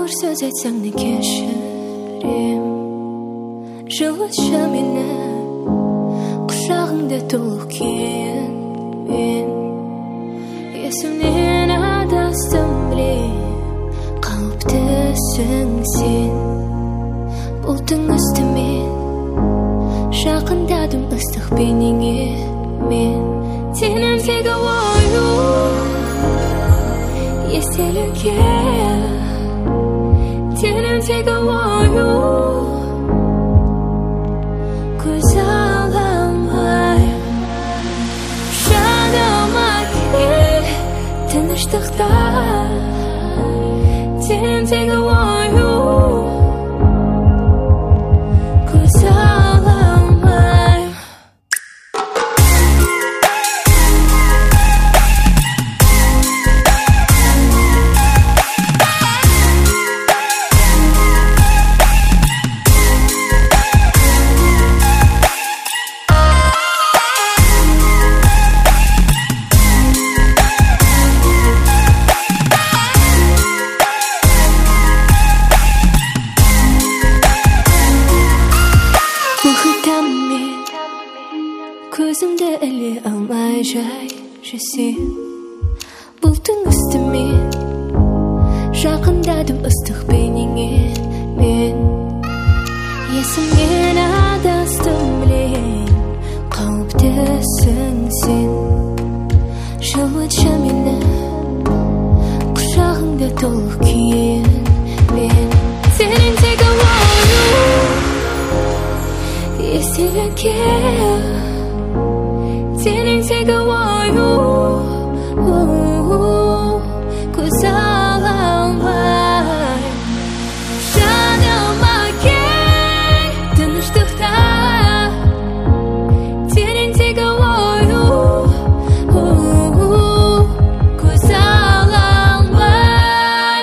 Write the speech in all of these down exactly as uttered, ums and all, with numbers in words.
Ауыр сөз айтсаң не кешірем, жылытшы мені құшағыңда толық кейін. Мен есімнен адастым білем, қауіптісің сен. Бұлттың үстімен жақындадым ыстық бейнеңе мен. Сенімдегі ою естелікке, сенімдегі ою көз аламай. Жаныма кел тыныштықта, сенімдегі ою көз аламай. Көзімді іле алмай жай жүрсем, бұлттың үстімен жақындадым ыстық бейнеңе мен. Есімнен адастым білем, қауіптісің сен. Жылытшы мені құшағыңда толық кейін. Мен сенімдегі ою естелікке, сенімдегі ою көз аламай. Жаныма кел тыныштықта, сенімдегі ою көз аламай.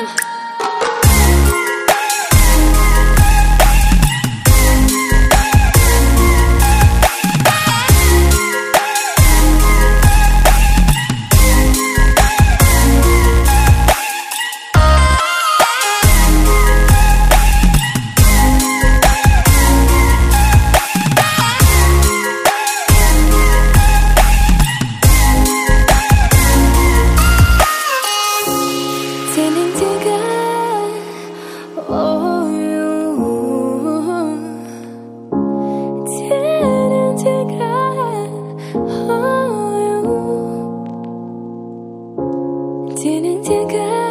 Didn't take